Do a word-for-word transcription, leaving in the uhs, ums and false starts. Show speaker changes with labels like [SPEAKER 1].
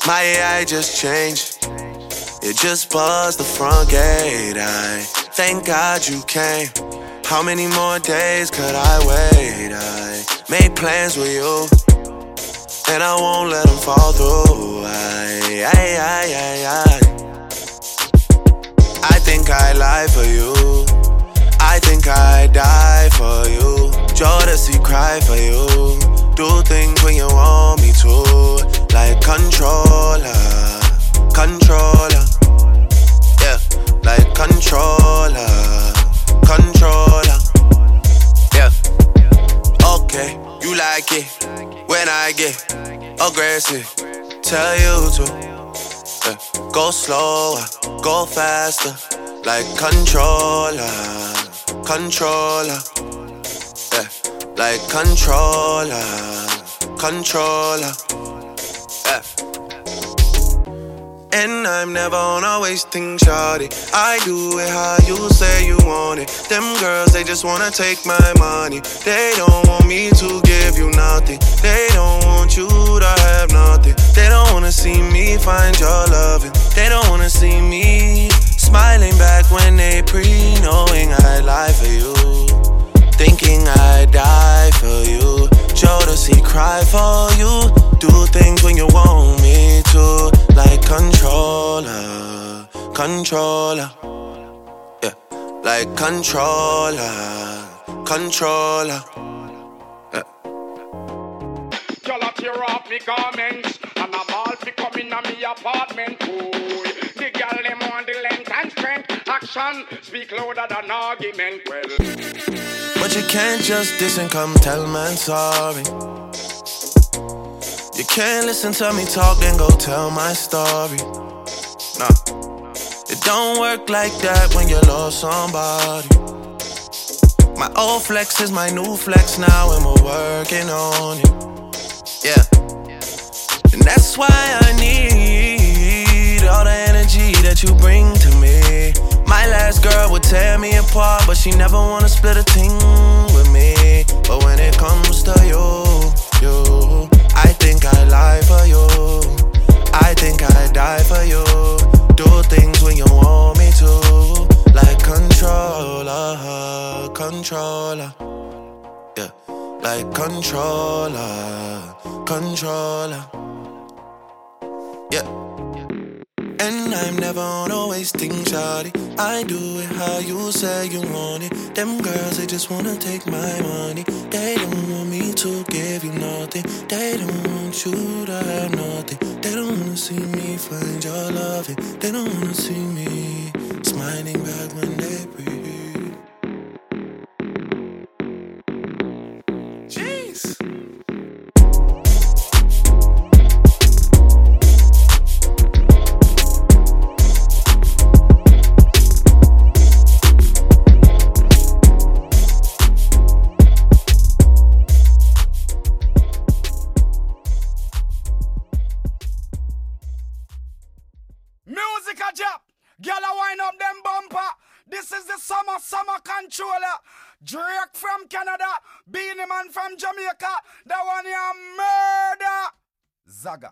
[SPEAKER 1] My A I just changed. It just buzzed the front gate. I thank God you came. How many more days could I wait? I made plans with you, and I won't let them fall through. I, I, I, I, I. I think I lie for you. I think I die for you. Jodeci cry for you. Do things when you want me to. Like controller, controller. Yeah, like controller, controller. Yeah. Okay, you like it when I get aggressive. Tell you to yeah. Go slower, go faster. Like controller, controller. Yeah, like controller, controller. Yeah. And I'm never on a wasting shawty. I do it how you say you want it. Them girls, they just wanna take my money. They don't want me to give you nothing. They don't want you to have nothing. They don't wanna see me find your loving. They don't wanna see me smiling back when they pre, knowing I lie for you, thinking I die for you. Jodeci cry for you. Do things when you want me to. Like controller, controller. Yeah, like controller, controller. Yeah.
[SPEAKER 2] Y'all tear off me garments, and I'm all fi come in a me apartment. Boy, the girl them want the length and strength. Action speak louder than argument. Well,
[SPEAKER 1] but you can't just diss and come tell man sorry. You can't listen to me talk, then go tell my story. Nah, it don't work like that when you lost somebody. My old flex is my new flex now, and we're working on it. Yeah, and that's why I need all the energy that you bring to me. My last girl would tear me apart, but she never wanna split a thing with me. But when it comes to you, you, I think I lie for you. I think I die for you. Do things when you want me to. Like controller, controller. Yeah, like controller, controller. Yeah. And I'm never on a wasting shawty. I do it how you say you want it. Them girls, they just wanna take my money. They don't want me to give you nothing. They don't want you to have nothing. They don't wanna see me find your loving. They don't wanna see me smiling back when they breathe. Jeez.
[SPEAKER 2] Summer, summer controller. Drake from Canada. Beanie Man from Jamaica. The one you murder. Zaga.